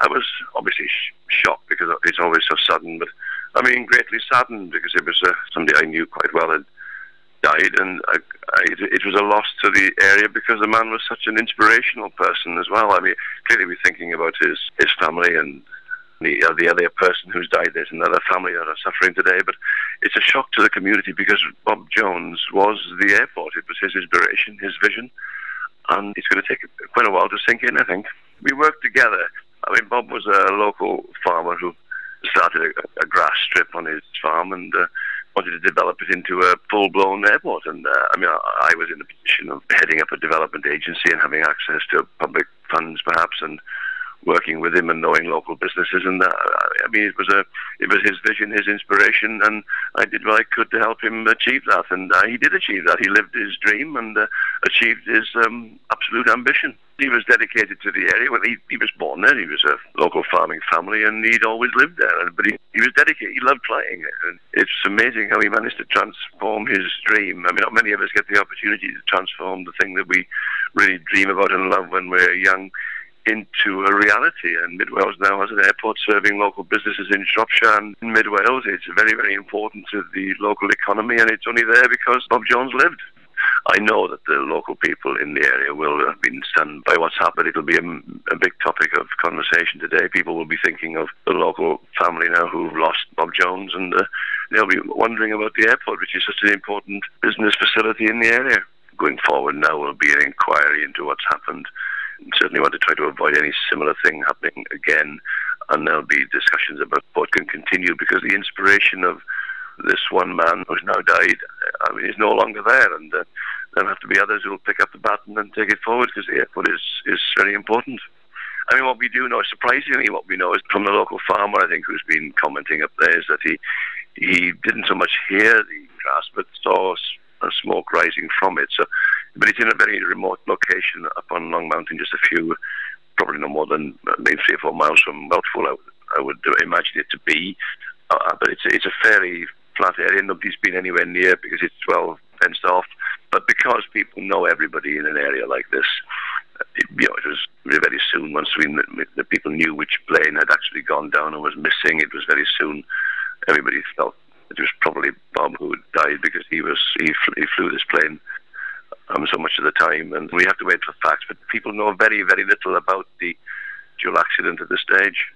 I was obviously shocked because it's always so sudden, but greatly saddened because it was somebody I knew quite well had died, and it was a loss to the area because the man was such an inspirational person as well. Clearly we're thinking about his family and the other person who's died. There's another family that are suffering today, but it's a shock to the community because Bob Jones was the airport. It was his inspiration, his vision, and it's going to take quite a while to sink in, I think. We worked together. Bob was a local farmer who started a grass strip on his farm and wanted to develop it into a full-blown airport. And I was in a position of heading up a development agency and having access to public funds, perhaps, and working with him and knowing local businesses. And it was his vision, his inspiration, and I did what I could to help him achieve that. And he did achieve that. He lived his dream and achieved his absolute ambition. He was dedicated to the area. Well, he was born there. He was a local farming family, and he'd always lived there. But he was dedicated. He loved flying. And it's amazing how he managed to transform his dream. Not many of us get the opportunity to transform the thing that we really dream about and love when we're young into a reality. And Mid Wales now has an airport serving local businesses in Shropshire and in Mid Wales. It's very, very important to the local economy, and it's only there because Bob Jones lived. I know that the local people in the area will have been stunned by what's happened. It'll be a big topic of conversation today. People will be thinking of the local family now who've lost Bob Jones, and they'll be wondering about the airport, which is such an important business facility in the area. Going forward now will be an inquiry into what's happened. Certainly want to try to avoid any similar thing happening again, and there'll be discussions about what can continue, because the inspiration of this one man who's now died is no longer there, and there'll have to be others who will pick up the baton and take it forward, because the airport is very important. What we do know, surprisingly, what we know is from the local farmer, I think, who's been commenting up there, is that he didn't so much hear the grass, but saw smoke rising from it. But it's in a very remote location up on Long Mountain, just probably no more than maybe 3 or 4 miles from Bountiful, I would imagine it to be. But it's a fairly flat area. Nobody's been anywhere near because it's well fenced off. But because people know everybody in an area like this, it was very soon, once the people knew which plane had actually gone down and was missing, it was very soon everybody felt it was probably Bob who had died, because he flew this plane so much of the time, and we have to wait for facts. But people know very, very little about the dual accident at this stage.